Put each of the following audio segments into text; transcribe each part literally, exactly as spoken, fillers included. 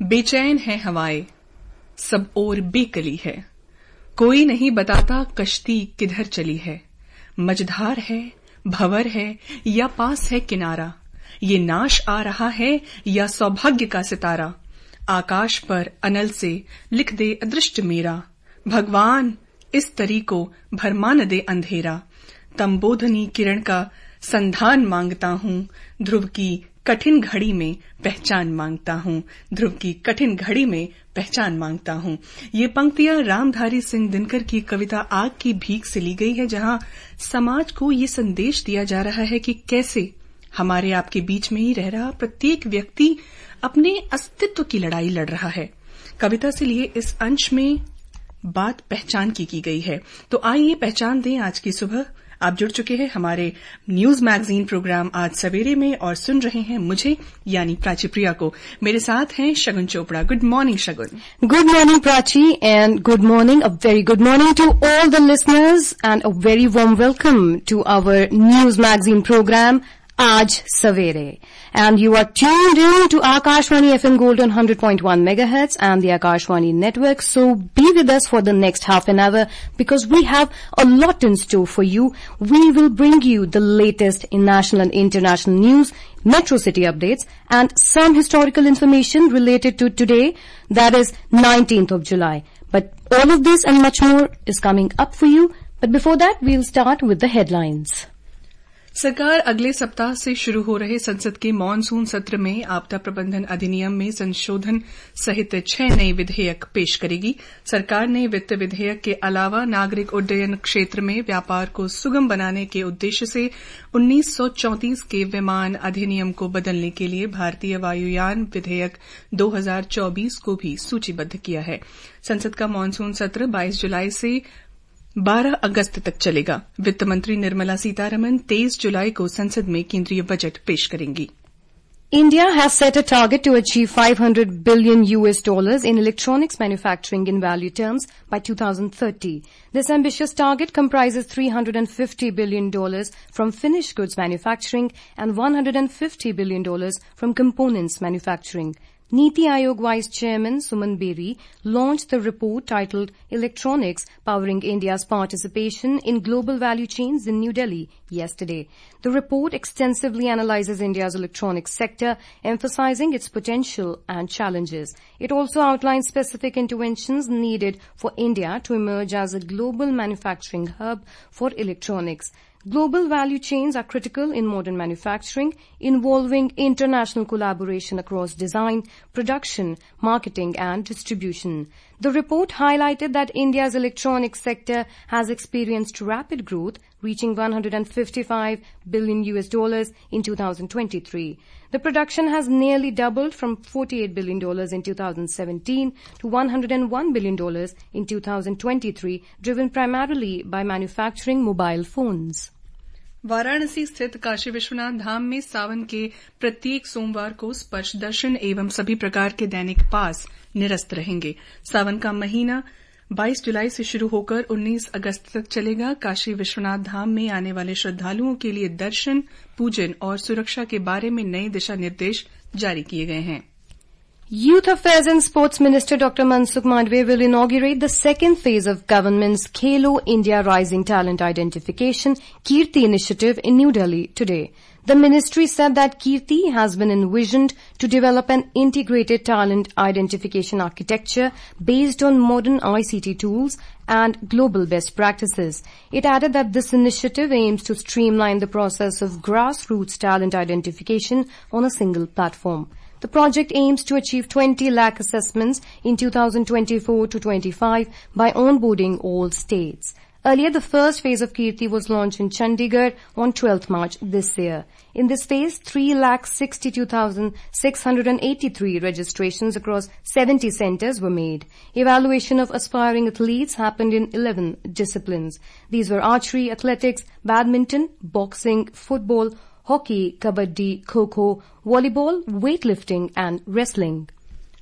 बेचैन है हवाएं, सब ओर बेकली है। कोई नहीं बताता कश्ती किधर चली है। मझधार है, भंवर है या पास है किनारा। ये नाश आ रहा है या सौभाग्य का सितारा। आकाश पर अनल से लिख दे अदृष्ट मेरा। भगवान इस तरी को भरमा न दे अंधेरा। तंबोधनी किरण का संधान मांगता हूँ। ध्रुव की कठिन घड़ी में पहचान मांगता हूँ। ध्रुव की कठिन घड़ी में पहचान मांगता हूँ। ये पंक्तियां रामधारी सिंह दिनकर की कविता आग की भीख से ली गई है, जहाँ समाज को ये संदेश दिया जा रहा है कि कैसे हमारे आपके बीच में ही रह रहा प्रत्येक व्यक्ति अपने अस्तित्व की लड़ाई लड़ रहा है। कविता से लिए इस अंश में बात पहचान की की गई है। तो आइए पहचान दें आज की सुबह। आप जुड़ चुके हैं हमारे न्यूज मैगजीन प्रोग्राम आज सवेरे में और सुन रहे हैं मुझे यानी प्राची प्रिया को। मेरे साथ हैं Shagun Chopra. Good morning Shagun. Good morning Prachi and good morning, a very good morning to all the listeners and a very warm welcome to our news magazine programme Aaj Savere. And you are tuned in to Akashvani F M Gold on one hundred point one megahertz and the Akashvani network. So be with us for the next half an hour because we have a lot in store for you. We will bring you the latest in national and international news, metro city updates and some historical information related to today, that is nineteenth of July. But all of this and much more is coming up for you. But before that, we'll start with the headlines. सरकार अगले सप्ताह से शुरू हो रहे संसद के monsoon सत्र में आपदा प्रबंधन अधिनियम में संशोधन सहित छह नए विधेयक पेश करेगी। सरकार ने वित्त विधेयक के अलावा नागरिक उड्डयन क्षेत्र में व्यापार को सुगम बनाने के उद्देश्य से उन्नीस सौ चौंतीस के विमान अधिनियम को बदलने के लिए भारतीय वायुयान विधेयक दो हज़ार चौबीस को भी सूचीबद्ध किया है। संसद का मॉनसून सत्र बाईस जुलाई से बारह अगस्त तक चलेगा। वित्त मंत्री निर्मला सीतारमण तेईस जुलाई को संसद में केंद्रीय बजट पेश करेंगी। India has set a target to achieve five hundred billion U S dollars in electronics manufacturing in value terms by two thousand thirty. This ambitious target comprises three hundred fifty billion dollars from finished goods manufacturing and one hundred fifty billion dollars from components manufacturing. Niti Aayog Vice Chairman Suman Beri launched the report titled Electronics Powering India's Participation in Global Value Chains in New Delhi yesterday. The report extensively analyzes India's electronics sector, emphasizing its potential and challenges. It also outlines specific interventions needed for India to emerge as a global manufacturing hub for electronics. Global value chains are critical in modern manufacturing, involving international collaboration across design, production, marketing and distribution. The report highlighted that India's electronics sector has experienced rapid growth, reaching one hundred fifty-five billion U S dollars in two thousand twenty-three. The production has nearly doubled from forty-eight billion dollars in two thousand seventeen to one hundred one billion dollars in two thousand twenty-three, driven primarily by manufacturing mobile phones. Varanasi स्थित काशी विश्वनाथ धाम में सावन के प्रत्येक सोमवार को स्पर्श दर्शन एवं सभी प्रकार के दैनिक पास निरस्त रहेंगे। सावन का महीना बाईस जुलाई से शुरू होकर उन्नीस अगस्त तक चलेगा। काशी विश्वनाथ धाम में आने वाले श्रद्धालुओं के लिए दर्शन, पूजन और सुरक्षा के बारे में नए दिशा निर्देश जारी किए गए हैं। Youth Affairs and Sports Minister Doctor Mansukh Mandavia will inaugurate the second phase of government's Khelo India Rising Talent Identification Kirti initiative in New Delhi today. The ministry said that Kirti has been envisioned to develop an integrated talent identification architecture based on modern I C T tools and global best practices. It added that this initiative aims to streamline the process of grassroots talent identification on a single platform. The project aims to achieve twenty lakh assessments in two thousand twenty-four to twenty-five by onboarding all states. Earlier, the first phase of Kirti was launched in Chandigarh on twelfth March this year. In this phase, three lakh sixty-two thousand six hundred eighty-three registrations across seventy centers were made. Evaluation of aspiring athletes happened in eleven disciplines. These were archery, athletics, badminton, boxing, football, hockey, kabaddi, kho-kho, volleyball, weightlifting and wrestling.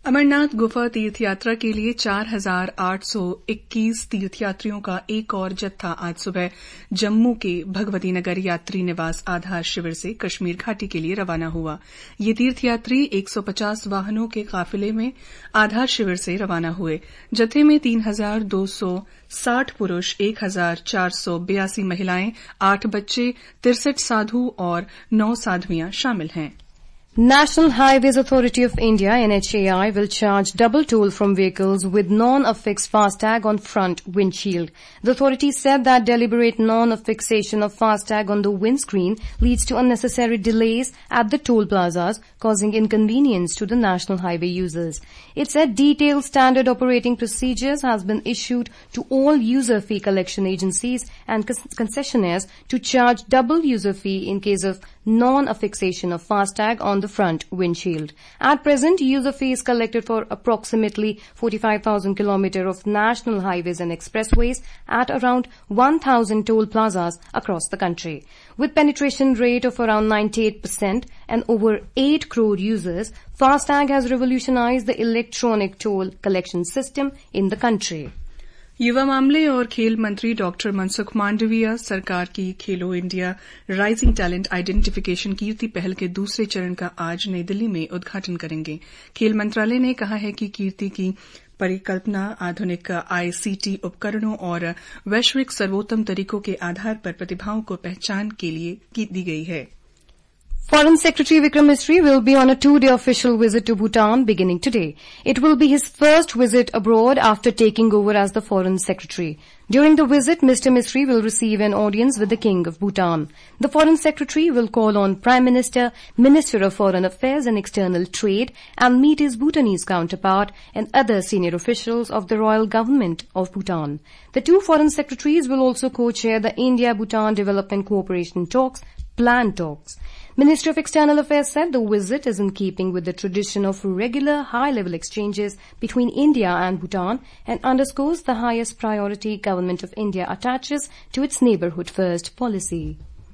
Amarnath गुफा तीर्थ यात्रा के लिए चार हजार आठ सौ इक्कीस तीर्थयात्रियों का एक और जत्था आज सुबह जम्मू के भगवती नगर यात्री निवास आधार शिविर से कश्मीर घाटी के लिए रवाना हुआ। ये तीर्थयात्री एक सौ पचास वाहनों के काफिले में आधार शिविर से रवाना हुए। जत्थे में तीन हजार दो सौ साठ पुरुष, एक हजार चार सौ बयासी महिलाएं, आठ बच्चे, तिरसठ साधु और नौ साध्वियां शामिल हैं। National Highways Authority of India N H A I will charge double toll from vehicles with non-affixed FASTag on front windshield. The authority said that deliberate non-affixation of FASTag on the windscreen leads to unnecessary delays at the toll plazas, causing inconvenience to the national highway users. It said detailed standard operating procedures has been issued to all user fee collection agencies and concessionaires to charge double user fee in case of non-affixation of FASTag on the front windshield. At present, user fee is collected for approximately forty-five thousand kilometers of national highways and expressways at around one thousand toll plazas across the country. With penetration rate of around ninety-eight percent and over eight crore users, FASTag has revolutionized the electronic toll collection system in the country. युवा मामले और खेल मंत्री doctor Mansukh Mandaviya सरकार की Khelo India rising talent identification Kirti पहल के दूसरे चरण का आज नई दिल्ली में उद्घाटन करेंगे। खेल मंत्रालय ने कहा है कि कीर्ति की परिकल्पना आधुनिक आईसीटी उपकरणों और वैश्विक सर्वोत्तम तरीकों के आधार पर प्रतिभाओं को पहचान के लिए की दी गई है। Foreign Secretary Vikram Misri will be on a two-day official visit to Bhutan beginning today. It will be his first visit abroad after taking over as the Foreign Secretary. During the visit, Mister Misri will receive an audience with the King of Bhutan. The Foreign Secretary will call on Prime Minister, Minister of Foreign Affairs and External Trade and meet his Bhutanese counterpart and other senior officials of the Royal Government of Bhutan. The two Foreign Secretaries will also co-chair the India-Bhutan Development Cooperation Talks, planned talks. Ministry of External Affairs said the visit is in keeping with the tradition of regular high-level exchanges between India and Bhutan and underscores the highest priority Government of India attaches to its neighbourhood-first policy.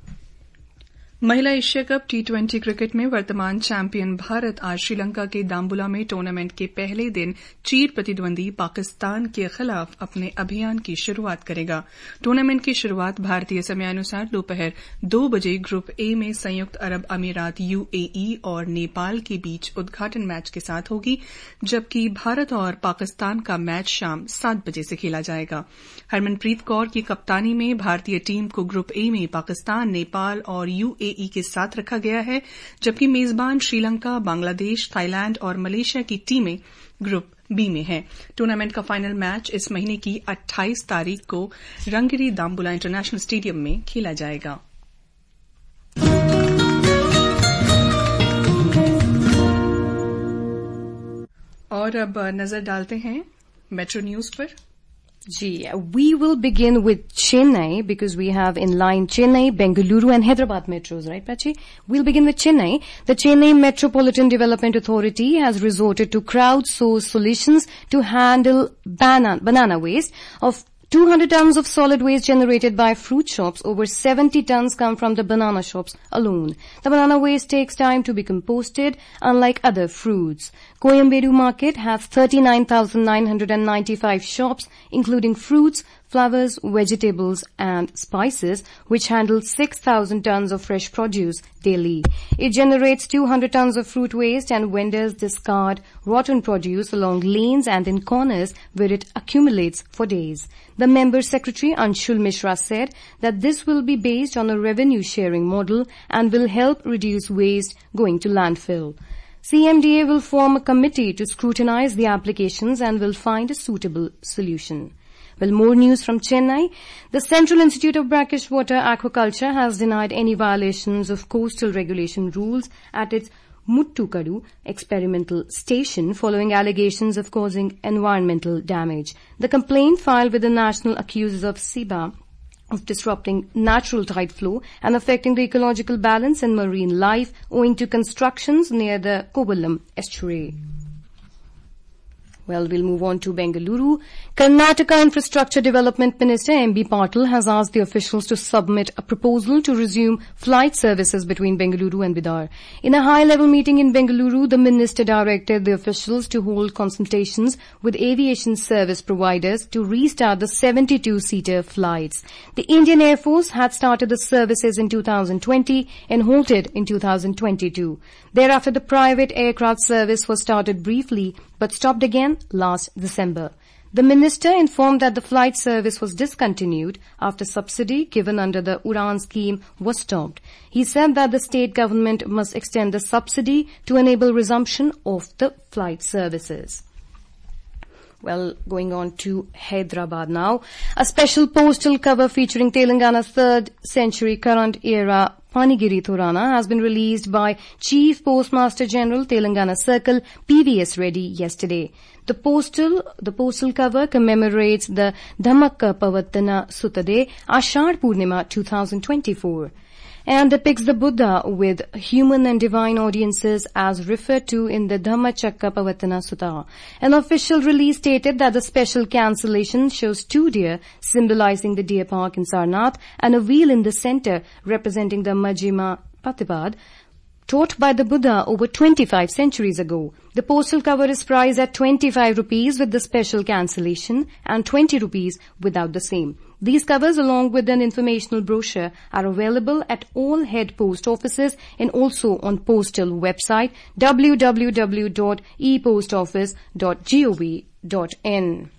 महिला Asia cup T twenty cricket में वर्तमान champion Bharat आज श्रीलंका के दाम्बुला में tournament के पहले दिन चीर प्रतिद्वंदी पाकिस्तान के खिलाफ अपने अभियान की शुरुआत करेगा। टूर्नामेंट की शुरुआत भारतीय समयानुसार दोपहर दो बजे ग्रुप ए में संयुक्त अरब अमीरात यूएई और नेपाल के बीच उद्घाटन मैच के साथ होगी, जबकि भारत और पाकिस्तान का मैच शाम सात बजे से खेला जाएगा। हरमनप्रीत कौर की कप्तानी में भारतीय टीम को ग्रुप ए में पाकिस्तान, नेपाल और यूएई ई के साथ रखा गया है, जबकि मेजबान श्रीलंका, बांग्लादेश, थाईलैंड और मलेशिया की टीमें ग्रुप बी में हैं। टूर्नामेंट का फाइनल मैच इस महीने की अट्ठाईस तारीख को रंगिरी दाम्बुला इंटरनेशनल स्टेडियम में खेला जाएगा। और अब नजर डालते हैं मेट्रो न्यूज पर। Gee, we will begin with Chennai because we have in line Chennai, Bengaluru and Hyderabad metros, right, Prachi? We'll begin with Chennai. The Chennai Metropolitan Development Authority has resorted to crowdsourced solutions to handle banana, banana waste of two hundred tons of solid waste generated by fruit shops. Over seventy tons come from the banana shops alone. The banana waste takes time to be composted, unlike other fruits. Coimbatore market has thirty-nine thousand nine hundred ninety-five shops, including fruits, flowers, vegetables and spices, which handle six thousand tons of fresh produce daily. It generates two hundred tons of fruit waste and vendors discard rotten produce along lanes and in corners where it accumulates for days. The member secretary Anshul Mishra said that this will be based on a revenue sharing model and will help reduce waste going to landfill. C M D A will form a committee to scrutinize the applications and will find a suitable solution. Well, more news from Chennai. The Central Institute of Brackish Water Aquaculture has denied any violations of coastal regulation rules at its Muttukadu experimental station following allegations of causing environmental damage. The complaint filed with the national accuses of S I B A of disrupting natural tide flow and affecting the ecological balance and marine life owing to constructions near the Kovalam estuary. Well, we'll move on to Bengaluru. Karnataka Infrastructure Development Minister M B Patil has asked the officials to submit a proposal to resume flight services between Bengaluru and Bidar. In a high-level meeting in Bengaluru, the minister directed the officials to hold consultations with aviation service providers to restart the seventy-two seater flights. The Indian Air Force had started the services in two thousand twenty and halted in two thousand twenty-two. Thereafter, the private aircraft service was started briefly but stopped again last December. The minister informed that the flight service was discontinued after subsidy given under the Udan scheme was stopped. He said that the state government must extend the subsidy to enable resumption of the flight services. Well, going on to Hyderabad now. A special postal cover featuring Telangana's third century current era Panigiri Thorana has been released by Chief Postmaster General Telangana Circle P V S Reddy yesterday. The postal, the postal cover commemorates the Dhamaka Pavatana Sutade Ashad Purnima twenty twenty-four. And depicts the Buddha with human and divine audiences as referred to in the Dhammacakka Pavatana Sutta. An official release stated that the special cancellation shows two deer symbolizing the deer park in Sarnath and a wheel in the center representing the Majjhima Patipad taught by the Buddha over twenty-five centuries ago. The postal cover is priced at twenty-five rupees with the special cancellation and twenty rupees without the same. These covers, along with an informational brochure, are available at all head post offices and also on postal website w w w dot e post office dot gov dot in.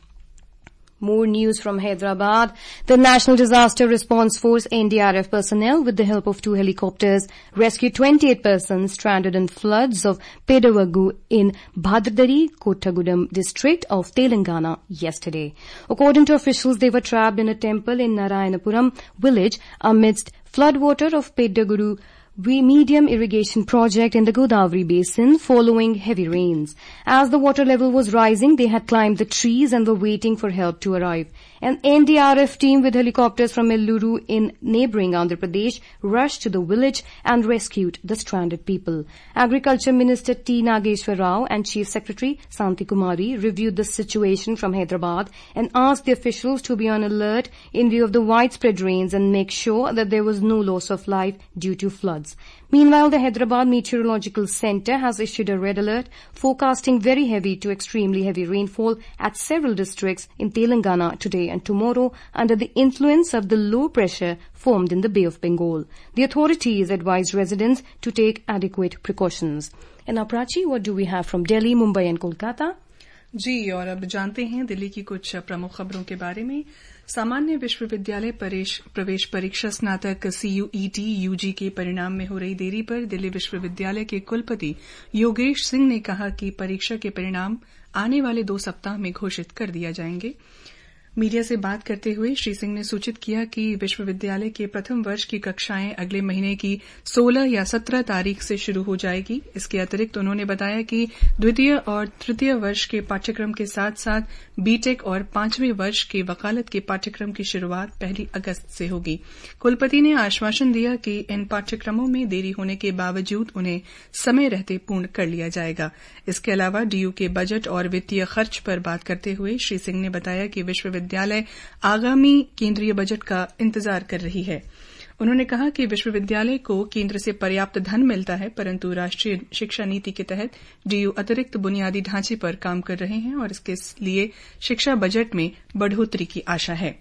More news from Hyderabad. The National Disaster Response Force N D R F personnel, with the help of two helicopters, rescued twenty-eight persons stranded in floods of Pedavagu in Bhadradari, Kottagudem district of Telangana yesterday. According to officials, they were trapped in a temple in Narayanapuram village amidst floodwater of Pedaguru medium irrigation project in the Godavari basin following heavy rains. As the water level was rising, they had climbed the trees and were waiting for help to arrive. An N D R F team with helicopters from Elluru in neighbouring Andhra Pradesh rushed to the village and rescued the stranded people. Agriculture Minister T. Nageshwar Rao and Chief Secretary Santi Kumari reviewed the situation from Hyderabad and asked the officials to be on alert in view of the widespread rains and make sure that there was no loss of life due to floods. Meanwhile, the Hyderabad Meteorological Centre has issued a red alert forecasting very heavy to extremely heavy rainfall at several districts in Telangana today and tomorrow under the influence of the low pressure formed in the Bay of Bengal. The authorities advised residents to take adequate precautions. And now, Prachi, what do we have from Delhi, Mumbai and Kolkata? जी, और अब जानते हैं दिल्ली की कुछ प्रमुख खबरों के बारे में। सामान्य विश्वविद्यालय प्रवेश परीक्षा स्नातक सीयूईटी यूजी के परिणाम में हो रही देरी पर दिल्ली विश्वविद्यालय के कुलपति योगेश सिंह ने कहा कि परीक्षा के परिणाम आने वाले दो सप्ताह में घोषित कर दिया जाएंगे। मीडिया से बात करते हुए श्री सिंह ने सूचित किया कि विश्वविद्यालय के प्रथम वर्ष की कक्षाएं अगले महीने की सोलह या सत्रह तारीख से शुरू हो जाएगी। इसके अतिरिक्त उन्होंने बताया कि द्वितीय और तृतीय वर्ष के पाठ्यक्रम के साथ साथ बीटेक और पांचवें वर्ष के वकालत के पाठ्यक्रम की शुरूआत पहली अगस्त से होगी। कुलपति ने आश्वासन दिया कि इन पाठ्यक्रमों में देरी होने के बावजूद उन्हें समय रहते पूर्ण कर लिया जाएगा। इसके अलावा डीयू के बजट और वित्तीय खर्च पर बात करते हुए श्री सिंह ने बताया कि विश्वविद्यालय आगामी केंद्रीय बजट का इंतजार कर रही है। उन्होंने कहा कि विश्वविद्यालय को केंद्र से पर्याप्त धन मिलता है, परंतु राष्ट्रीय शिक्षा नीति के तहत डीयू अतिरिक्त बुनियादी ढांचे पर काम कर रहे हैं और इसके लिए शिक्षा बजट में बढ़ोतरी की आशा है।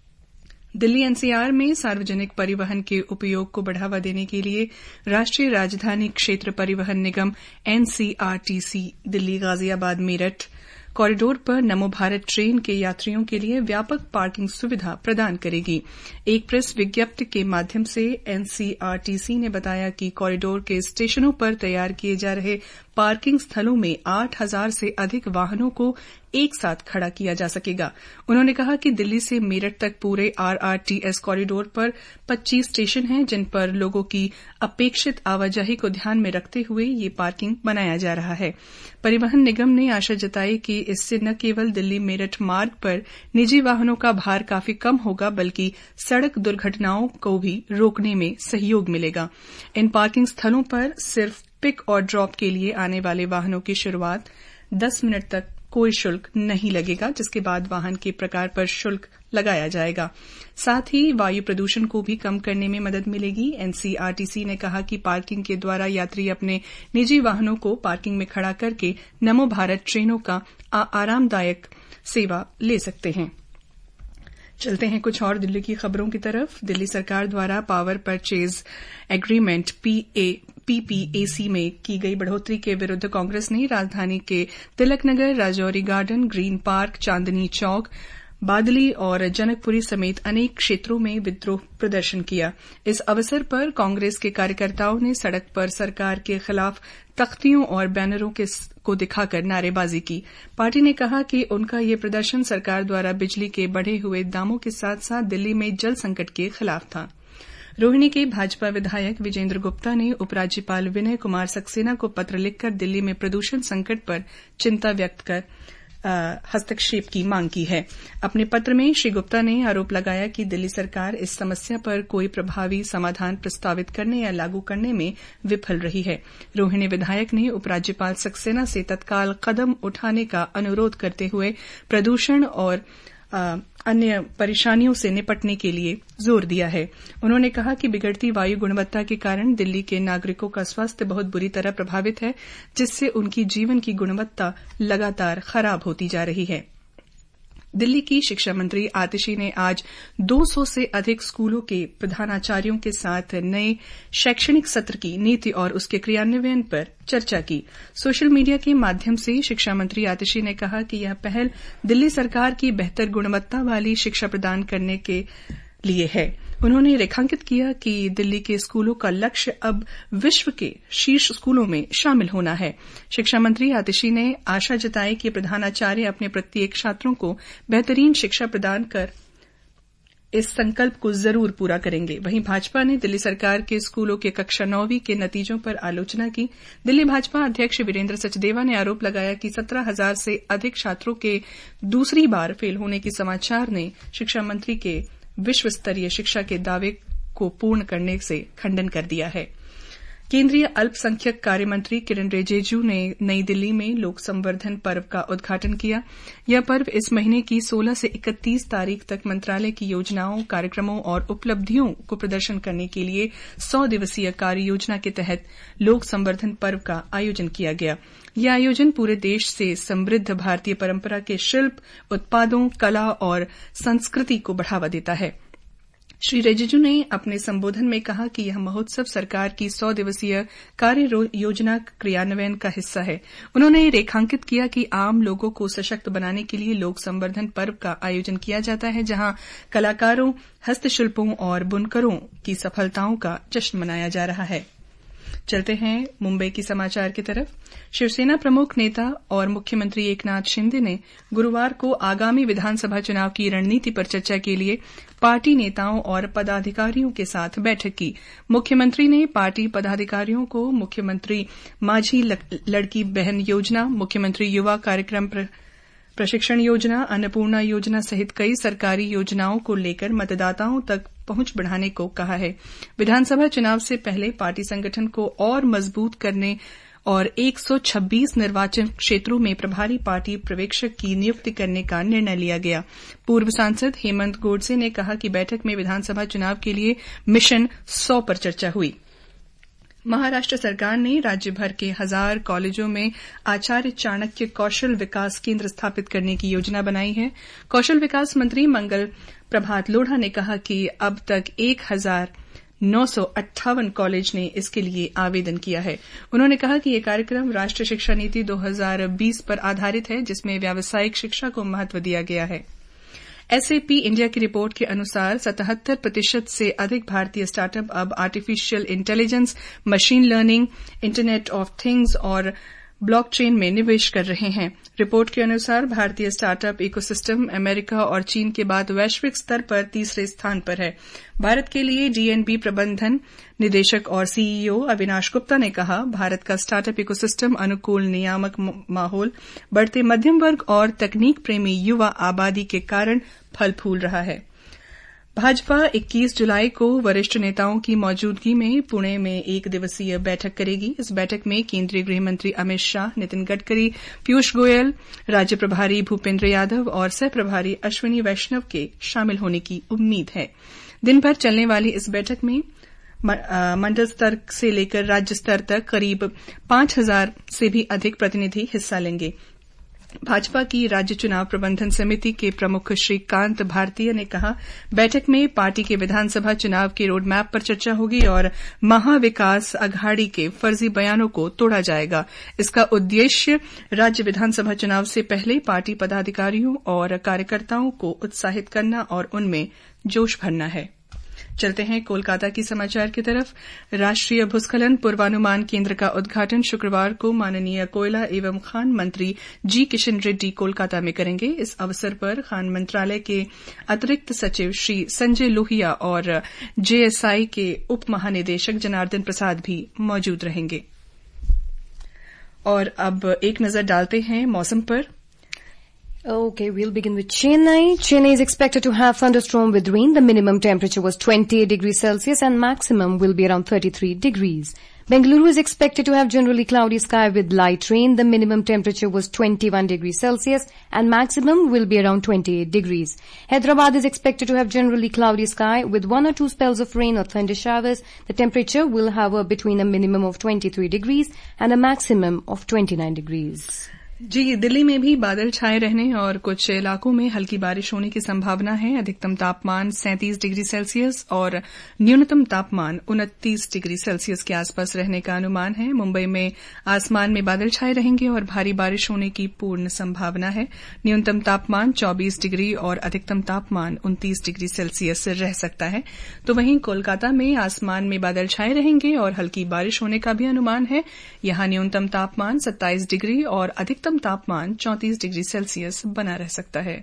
दिल्ली एनसीआर में सार्वजनिक परिवहन के उपयोग को बढ़ावा देने के लिए राष्ट्रीय राजधानी क्षेत्र परिवहन निगम एनसीआरटीसी दिल्ली गाजियाबाद मेरठ कॉरिडोर पर नमो भारत ट्रेन के यात्रियों के लिए व्यापक पार्किंग सुविधा प्रदान करेगी। एक प्रेस विज्ञप्ति के माध्यम से एनसीआरटीसी ने बताया कि कॉरिडोर के स्टेशनों पर तैयार किए जा रहे पार्किंग स्थलों में आठ हजार से अधिक वाहनों को एक साथ खड़ा किया जा सकेगा। उन्होंने कहा कि दिल्ली से मेरठ तक पूरे आरआरटीएस कॉरिडोर पर पच्चीस स्टेशन हैं, जिन पर लोगों की अपेक्षित आवाजाही को ध्यान में रखते हुए ये पार्किंग बनाया जा रहा है। परिवहन निगम ने आशा जताई कि इससे न केवल दिल्ली मेरठ मार्ग पर निजी वाहनों का भार काफी कम होगा, बल्कि सड़क दुर्घटनाओं को भी रोकने में सहयोग मिलेगा। इन पार्किंग स्थलों पर सिर्फ पिक और ड्रॉप के लिए आने वाले वाहनों की शुरूआत दस मिनट तक कोई शुल्क नहीं लगेगा, जिसके बाद वाहन के प्रकार पर शुल्क लगाया जाएगा। साथ ही वायु प्रदूषण को भी कम करने में मदद मिलेगी। एनसीआरटीसी ने कहा कि पार्किंग के द्वारा यात्री अपने निजी वाहनों को पार्किंग में खड़ा करके नमो भारत ट्रेनों का आरामदायक सेवा ले सकते हैं। चलते हैं कुछ और दिल्ली की खबरों की तरफ। दिल्ली सरकार द्वारा पावर परचेज एग्रीमेंट पीपीएसी में की गई बढ़ोतरी के विरुद्ध कांग्रेस ने राजधानी के Tilak Nagar, Rajouri Garden, Green Park, Chandni Chowk, Badli और जनकपुरी समेत अनेक क्षेत्रों में विद्रोह प्रदर्शन किया। इस अवसर पर कांग्रेस के कार्यकर्ताओं ने सड़क पर सरकार के खिलाफ तख्तियों और बैनरों के को दिखाकर नारेबाजी की। पार्टी ने कहा कि उनका ये प्रदर्शन सरकार द्वारा बिजली के बढ़े हुए दामों के साथ साथ दिल्ली में जल संकट के खिलाफ था। रोहिणी के भाजपा विधायक विजेंद्र गुप्ता ने उपराज्यपाल विनय कुमार सक्सेना को पत्र लिखकर दिल्ली में प्रदूषण संकट पर चिंता व्यक्त कर हस्तक्षेप की मांग की है। अपने पत्र में श्री गुप्ता ने आरोप लगाया कि दिल्ली सरकार इस समस्या पर कोई प्रभावी समाधान प्रस्तावित करने या लागू करने में विफल रही है। रोहिणी विधायक ने उपराज्यपाल सक्सेना से तत्काल कदम उठाने का अनुरोध करते हुए प्रदूषण और आ, अन्य परेशानियों से निपटने के लिए जोर दिया है। उन्होंने कहा कि बिगड़ती वायु गुणवत्ता के कारण दिल्ली के नागरिकों का स्वास्थ्य बहुत बुरी तरह प्रभावित है, जिससे उनकी जीवन की गुणवत्ता लगातार खराब होती जा रही है। दिल्ली की शिक्षा मंत्री आतिशी ने आज दो सौ से अधिक स्कूलों के प्रधानाचार्यों के साथ नए शैक्षणिक सत्र की नीति और उसके क्रियान्वयन पर चर्चा की। सोशल मीडिया के माध्यम से शिक्षा मंत्री आतिशी ने कहा कि यह पहल दिल्ली सरकार की बेहतर गुणवत्ता वाली शिक्षा प्रदान करने के लिए है। उन्होंने रेखांकित किया कि दिल्ली के स्कूलों का लक्ष्य अब विश्व के शीर्ष स्कूलों में शामिल होना है। शिक्षा मंत्री आतिशी ने आशा जताई कि प्रधानाचार्य अपने प्रत्येक छात्रों को बेहतरीन शिक्षा प्रदान कर इस संकल्प को जरूर पूरा करेंगे। वहीं भाजपा ने दिल्ली सरकार के स्कूलों के कक्षा नौवीं के नतीजों पर आलोचना की। दिल्ली भाजपा अध्यक्ष वीरेंद्र सचदेवा ने आरोप लगाया कि सत्रह हजार से अधिक छात्रों के दूसरी बार फेल होने के समाचार ने शिक्षा मंत्री के विश्व स्तरीय शिक्षा के दावे को पूर्ण करने से खंडन कर दिया है। केंद्रीय अल्पसंख्यक कार्य मंत्री किरण रिजिजू ने नई दिल्ली में लोक संवर्धन पर्व का उद्घाटन किया। यह पर्व इस महीने की सोलह से इकतीस तारीख तक मंत्रालय की योजनाओं, कार्यक्रमों और उपलब्धियों को प्रदर्शन करने के लिए सौ दिवसीय कार्य योजना के तहत लोक संवर्धन पर्व का आयोजन किया गया। यह आयोजन पूरे देश से समृद्ध भारतीय परंपरा के शिल्प, उत्पादों, कला और संस्कृति को बढ़ावा देता है। श्री रिजिजू ने अपने संबोधन में कहा कि यह महोत्सव सरकार की सौ दिवसीय कार्य योजना क्रियान्वयन का हिस्सा है। उन्होंने रेखांकित किया कि आम लोगों को सशक्त बनाने के लिए लोक संवर्धन पर्व का आयोजन किया जाता है, जहां कलाकारों, हस्तशिल्पों और बुनकरों की सफलताओं का जश्न मनाया जा रहा है। चलते हैं मुंबई की समाचार की तरफ। शिवसेना प्रमुख नेता और मुख्यमंत्री एकनाथ शिंदे ने गुरुवार को आगामी विधानसभा चुनाव की रणनीति पर चर्चा के लिए पार्टी नेताओं और पदाधिकारियों के साथ बैठक की। मुख्यमंत्री ने पार्टी पदाधिकारियों को मुख्यमंत्री माझी लड़की बहन योजना, मुख्यमंत्री युवा कार्यक्रम प्रशिक्षण योजना, अन्नपूर्णा योजना सहित कई सरकारी योजनाओं को लेकर मतदाताओं तक पहुंच बढ़ाने को कहा है। विधानसभा चुनाव से पहले पार्टी संगठन को और मजबूत करने और एक सौ छब्बीस निर्वाचन क्षेत्रों में प्रभारी पार्टी पर्यवेक्षक की नियुक्ति करने का निर्णय लिया गया। पूर्व सांसद हेमंत गोडसे ने कहा कि बैठक में विधानसभा चुनाव के लिए मिशन सौ पर चर्चा हुई। महाराष्ट्र सरकार ने राज्य भर के हजार कॉलेजों में आचार्य चाणक्य कौशल विकास केंद्र स्थापित करने की योजना बनाई है। कौशल विकास मंत्री मंगल प्रभात लोढ़ा ने कहा कि अब तक एक हजार नौ सौ अट्ठावन कॉलेज ने इसके लिए आवेदन किया है। उन्होंने कहा कि यह कार्यक्रम राष्ट्रीय शिक्षा नीति दो हजार बीस पर आधारित है, जिसमें व्यावसायिक शिक्षा को महत्व दिया गया है। एसएपी इंडिया की रिपोर्ट के अनुसार सतहत्तर प्रतिशत से अधिक भारतीय स्टार्टअप अब artificial intelligence, machine learning, internet of things और ब्लॉकचेन में निवेश कर रहे हैं। रिपोर्ट के अनुसार भारतीय स्टार्टअप इकोसिस्टम अमेरिका और चीन के बाद वैश्विक स्तर पर तीसरे स्थान पर है। भारत के लिए डीएनबी प्रबंधन निदेशक और सीईओ अविनाश गुप्ता ने कहा, भारत का स्टार्टअप इकोसिस्टम अनुकूल नियामक माहौल, बढ़ते मध्यम वर्ग और तकनीक प्रेमी युवा आबादी के कारण फल फूल रहा है। भाजपा इक्कीस जुलाई को वरिष्ठ नेताओं की मौजूदगी में पुणे में एक दिवसीय बैठक करेगी। इस बैठक में केंद्रीय गृह मंत्री अमित शाह, नितिन गडकरी, पीयूष गोयल, राज्य प्रभारी भूपेंद्र यादव और सह प्रभारी अश्विनी वैष्णव के शामिल होने की उम्मीद है। दिन भर चलने वाली इस बैठक में मंडल स्तर से लेकर राज्य स्तर तक करीब पांच हजार से भी अधिक प्रतिनिधि हिस्सा लेंगे। भाजपा की राज्य चुनाव प्रबंधन समिति के प्रमुख श्रीकांत भारतीय ने कहा, बैठक में पार्टी के विधानसभा चुनाव के रोडमैप पर चर्चा होगी और महाविकास अघाड़ी के फर्जी बयानों को तोड़ा जाएगा। इसका उद्देश्य राज्य विधानसभा चुनाव से पहले पार्टी पदाधिकारियों और कार्यकर्ताओं को उत्साहित करना और उनमें जोश भरना है। चलते हैं कोलकाता की समाचार की तरफ। राष्ट्रीय भूस्खलन पूर्वानुमान केंद्र का उद्घाटन शुक्रवार को माननीय कोयला एवं खान मंत्री जी किशन रेड्डी कोलकाता में करेंगे। इस अवसर पर खान मंत्रालय के अतिरिक्त सचिव श्री संजय लोहिया और जेएसआई के उप महानिदेशक जनार्दन प्रसाद भी मौजूद रहेंगे। और अब एक नजर डालते हैं मौसम पर। Okay, we'll begin with Chennai. Chennai is expected to have thunderstorm with rain. The minimum temperature was twenty-eight degrees Celsius and maximum will be around thirty-three degrees. Bengaluru is expected to have generally cloudy sky with light rain. The minimum temperature was twenty-one degrees Celsius and maximum will be around twenty-eight degrees. Hyderabad is expected to have generally cloudy sky with one or two spells of rain or thunder showers. The temperature will hover between a minimum of twenty-three degrees and a maximum of twenty-nine degrees. जी, दिल्ली में भी बादल छाए रहने और कुछ इलाकों में हल्की बारिश होने की संभावना है। अधिकतम तापमान सैंतीस डिग्री सेल्सियस और न्यूनतम तापमान उनतीस डिग्री सेल्सियस के आसपास रहने का अनुमान है। मुंबई में आसमान में बादल छाए रहेंगे और भारी बारिश होने की पूर्ण संभावना है। न्यूनतम तापमान चौबीस डिग्री और अधिकतम तापमान उनतीस डिग्री सेल्सियस रह सकता है। तो वहीं कोलकाता में आसमान में बादल छाए रहेंगे और हल्की बारिश होने का भी अनुमान है। यहां न्यूनतम तापमान सत्ताईस डिग्री और अधिकतम तापमान चौंतीस डिग्री सेल्सियस बना रह सकता है।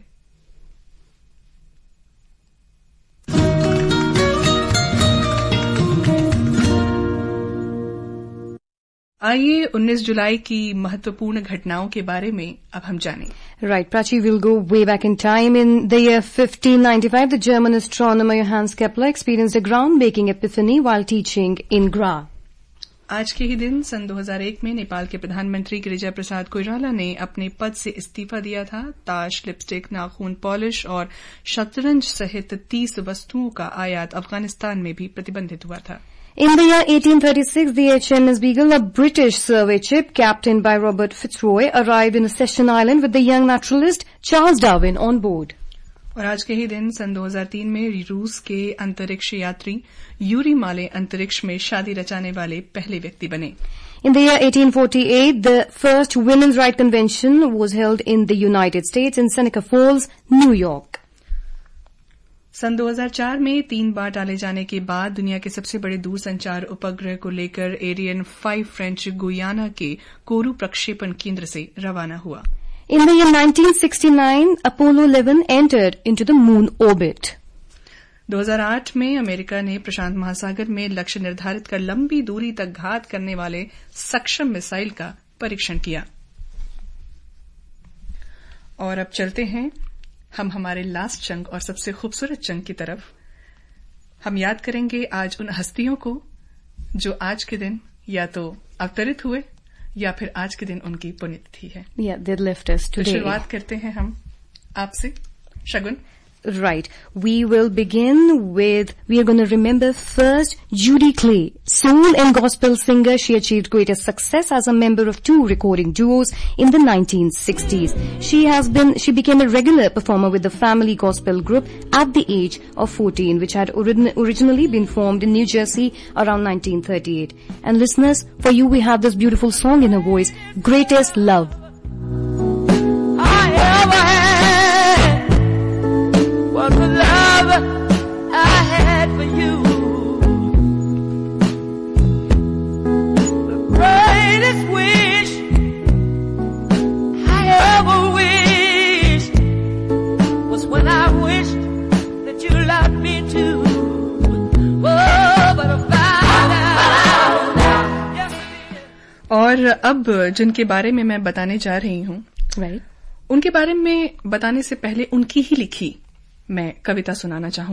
आइए उन्नीस जुलाई की महत्वपूर्ण घटनाओं के बारे में अब हम जानें। Right, Prachi, we'll go way back in time. In the year fifteen ninety-five, the German astronomer Johannes Kepler experienced a groundbreaking epiphany while teaching in Graz. आज के ही दिन सन दो हज़ार एक में नेपाल के प्रधानमंत्री गिरिजा प्रसाद कोइराला ने अपने पद से इस्तीफा दिया था। ताश, लिपस्टिक, नाखून पॉलिश और शतरंज सहित तीस वस्तुओं का आयात अफगानिस्तान में भी प्रतिबंधित हुआ था। In the year eighteen thirty-six, the H M S Beagle, a British survey ship captained by Robert Fitzroy, arrived in Session Island with the young naturalist Charles Darwin on board. और आज के ही दिन सन दो हज़ार तीन में रूस के अंतरिक्ष यात्री यूरी माले अंतरिक्ष में शादी रचाने वाले पहले व्यक्ति बने। In the year eighteen forty-eight, the first Women's Rights Convention was held in the United States in Seneca Falls, New York. सन दो हज़ार चार में तीन बार डाले जाने के बाद दुनिया के सबसे बड़े दूरसंचार उपग्रह को लेकर एरियन फाइव फ्रेंच गुयाना के कोरू प्रक्षेपण केंद्र से रवाना हुआ। In the year nineteen sixty-nine, Apollo eleven entered into the moon orbit. दो हज़ार आठ में अमेरिका ने प्रशांत महासागर में लक्ष्य निर्धारित कर लंबी दूरी तक घात करने वाले सक्षम मिसाइल का परीक्षण किया। और अब चलते हैं हम हमारे लास्ट चंक और सबसे खूबसूरत चंक की तरफ। हम याद करेंगे आज उन हस्तियों को जो आज के दिन या तो अवतरित हुए या फिर आज के दिन उनकी पुण्यतिथि है। Yeah, they left us today. तो शुरुआत करते हैं हम आपसे, शगुन। Right. We will begin with, we are going to remember first Judy Clay, soul and gospel singer. She achieved greater success as a member of two recording duos in the nineteen sixties. She has been, she became a regular performer with the Family Gospel Group at the age of fourteen, which had orig- originally been formed in New Jersey around nineteen thirty-eight. And listeners, for you we have this beautiful song in her voice, Greatest Love. Was the love I had for you, the greatest wish I ever wished was when I wished that you loved me too. Oh, but I found out. Yes, I did. और अब जिनके बारे में मैं बताने जा रही हूँ, Right. उनके बारे में बताने से पहले उनकी ही लिखी मैं कविता सुनाना चाहूंगी।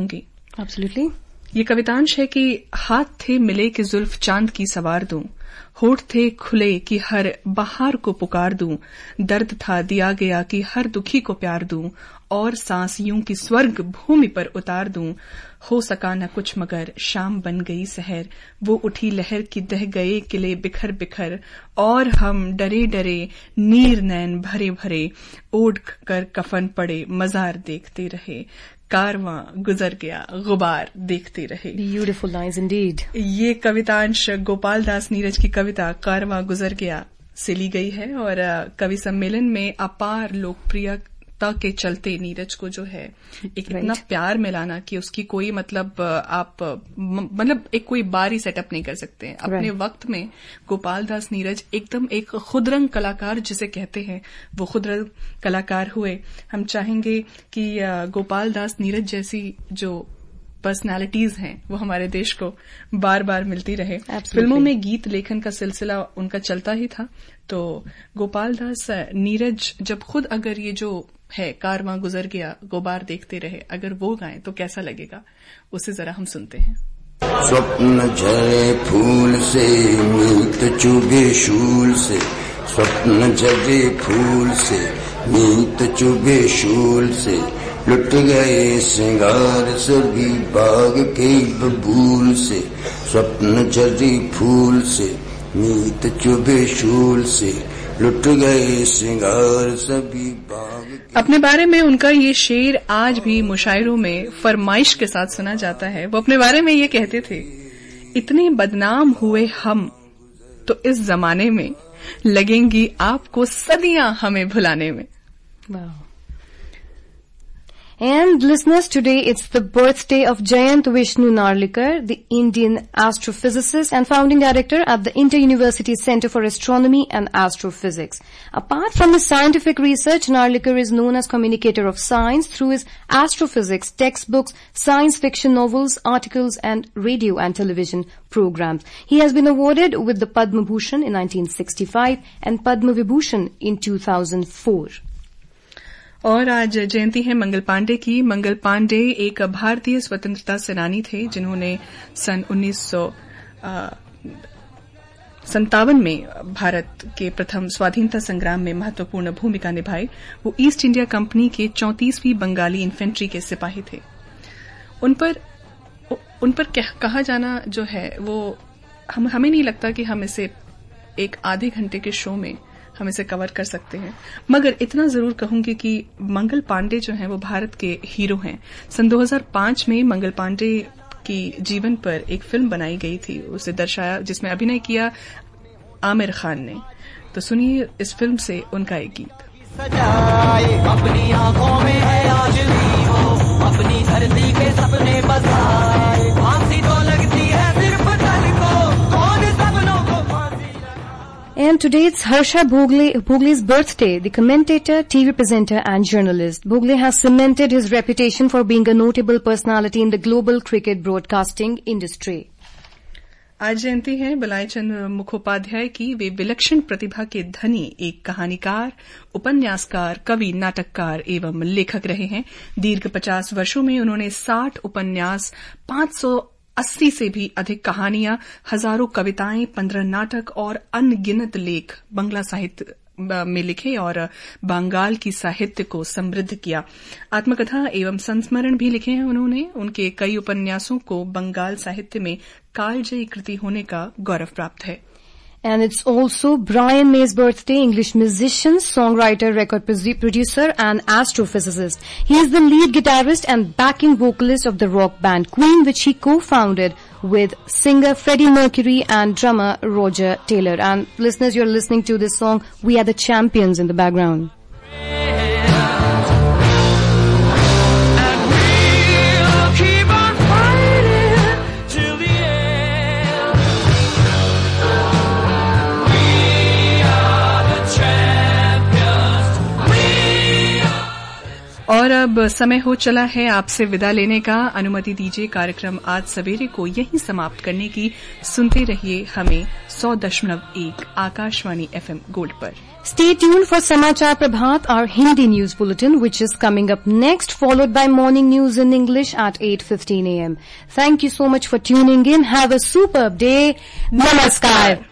Absolutely. ये कवितांश है कि हाथ थे मिले कि जुल्फ चांद की सवार दूं, होठ थे खुले कि हर बहार को पुकार दूं, दर्द था दिया गया कि हर दुखी को प्यार दूं, और सांस यूं की स्वर्ग भूमि पर उतार दूं, हो सका न कुछ मगर शाम बन गई सहर, वो उठी लहर की दह गए किले बिखर बिखर, और हम डरे डरे नीर नैन भरे भरे, ओढ़ कर कफन पड़े मजार देखते रहे, कारवां गुजर गया गुबार देखते रहे। Beautiful lines indeed. ये कवितांश गोपाल दास नीरज की कविता कारवां गुजर गया से ली गई है और कवि सम्मेलन में अपार लोकप्रियता के चलते नीरज को जो है एक right. इतना प्यार मिलाना कि उसकी कोई मतलब आप मतलब एक कोई बारी सेटअप नहीं कर सकते हैं। अपने right. वक्त में गोपाल दास नीरज एकदम एक खुदरंग कलाकार जिसे कहते हैं वो खुदरंग कलाकार हुए। हम चाहेंगे कि गोपाल दास नीरज जैसी जो पर्सनालिटीज हैं वो हमारे देश को बार बार मिलती रहे। Absolutely. फिल्मों में गीत लेखन का सिलसिला उनका चलता ही था, तो गोपाल दास नीरज जब खुद अगर ये जो है कारवां गुजर गया गुबार देखते रहे अगर वो गाएं तो कैसा लगेगा, उसे जरा हम सुनते हैं। स्वप्न झरे फूल से मीत चुभे शूल से, स्वप्न झरे फूल से मीत चुभे शूल से, लुट गए श्रृंगार सभी बाग के बबूल से, स्वप्न झरे फूल से मीत चुभे शूल से, लुट गए श्रृंगार सभी बाग। अपने बारे में उनका ये शेर आज भी मुशायरों में फरमाइश के साथ सुना जाता है। वो अपने बारे में ये कहते थे, इतने बदनाम हुए हम तो इस जमाने में लगेंगी आपको सदियां हमें भुलाने में। Wow. And listeners, today it's the birthday of Jayant Vishnu Narlikar, the Indian astrophysicist and founding director at the Inter-University Center for Astronomy and Astrophysics. Apart from his scientific research, Narlikar is known as communicator of science through his astrophysics textbooks, science fiction novels, articles and radio and television programs. He has been awarded with the Padma Bhushan in nineteen sixty-five and Padma Vibhushan in two thousand four. और आज जयंती है मंगल पांडे की। मंगल पांडे एक भारतीय स्वतंत्रता सेनानी थे जिन्होंने सन उन्नीस सौ संतावन में भारत के प्रथम स्वाधीनता संग्राम में महत्वपूर्ण भूमिका निभाई। वो ईस्ट इंडिया कंपनी के चौंतीसवीं बंगाली इन्फेंट्री के सिपाही थे। उन पर उन पर कहा जाना जो है वो हम हमें नहीं लगता कि हम इसे एक आधे घंटे के शो में हम इसे कवर कर सकते हैं, मगर इतना जरूर कहूंगी कि मंगल पांडे जो हैं वो भारत के हीरो हैं। सन दो हज़ार पाँच में मंगल पांडे की जीवन पर एक फिल्म बनाई गई थी, उसे दर्शाया जिसमें अभिनय किया आमिर खान ने। तो सुनिए इस फिल्म से उनका एक गीत। अपनी आंखों में है आज भी वो, अपनी धरती के सपने बसाए, फांसी तो लगती है सिर्फ तन को, कौन सपनों को फांसी। And today it's Harsha Bhogle, Bhogle's birthday, the commentator, T V presenter and journalist. Bhogle has cemented his reputation for being a notable personality in the global cricket broadcasting industry. आज जयंती है बलाई चंद्र मुखोपाध्याय की। वे विलक्षण प्रतिभा के धनी एक कहानीकार, उपन्यासकार, कवि, नाटककार एवं लेखक रहे हैं। दीर्घ पचास वर्षों में उन्होंने साठ उपन्यास, पांच सौ अस्सी से भी अधिक कहानियां, हजारों कविताएं, पंद्रह नाटक और अनगिनत लेख बंगला साहित्य में लिखे और बंगाल की साहित्य को समृद्ध किया। आत्मकथा एवं संस्मरण भी लिखे हैं उन्होंने। उनके कई उपन्यासों को बंगाल साहित्य में कालजयी कृति होने का गौरव प्राप्त है। And it's also Brian May's birthday, English musician, songwriter, record producer and astrophysicist. He is the lead guitarist and backing vocalist of the rock band Queen, which he co-founded with singer Freddie Mercury and drummer Roger Taylor. And listeners, you're listening to this song, We Are the Champions, in the background. और अब समय हो चला है आपसे विदा लेने का। अनुमति दीजिए कार्यक्रम आज सवेरे को यहीं समाप्त करने की। सुनते रहिए हमें। सौ दशमलव एक आकाशवाणी एफएम गोल्ड पर। Stay tuned for Samachar Prabhat, our Hindi news bulletin, which is coming up next, followed by morning news in English at eight fifteen a m. Thank you so much for tuning in. Have a superb day. Namaskar.